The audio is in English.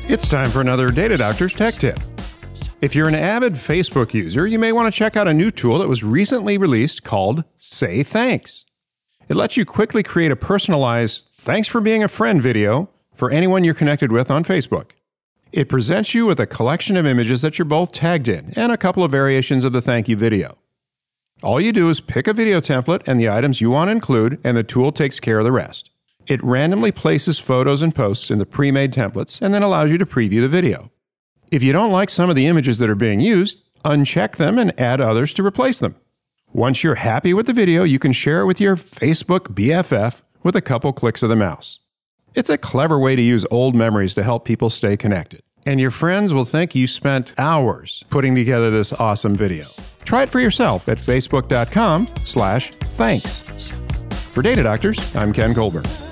It's time for another Data Doctor's Tech Tip. If you're an avid Facebook user, you may want to check out a new tool that was recently released called Say Thanks. It lets you quickly create a personalized "Thanks for being a friend" video for anyone you're connected with on Facebook. It presents you with a collection of images that you're both tagged in and a couple of variations of the thank you video. All you do is pick a video template and the items you want to include, and the tool takes care of the rest. It randomly places photos and posts in the pre-made templates and then allows you to preview the video. If you don't like some of the images that are being used, uncheck them and add others to replace them. Once you're happy with the video, you can share it with your Facebook BFF with a couple clicks of the mouse. It's a clever way to use old memories to help people stay connected. And your friends will think you spent hours putting together this awesome video. Try it for yourself at facebook.com/thanks. For Data Doctors, I'm Ken Colbert.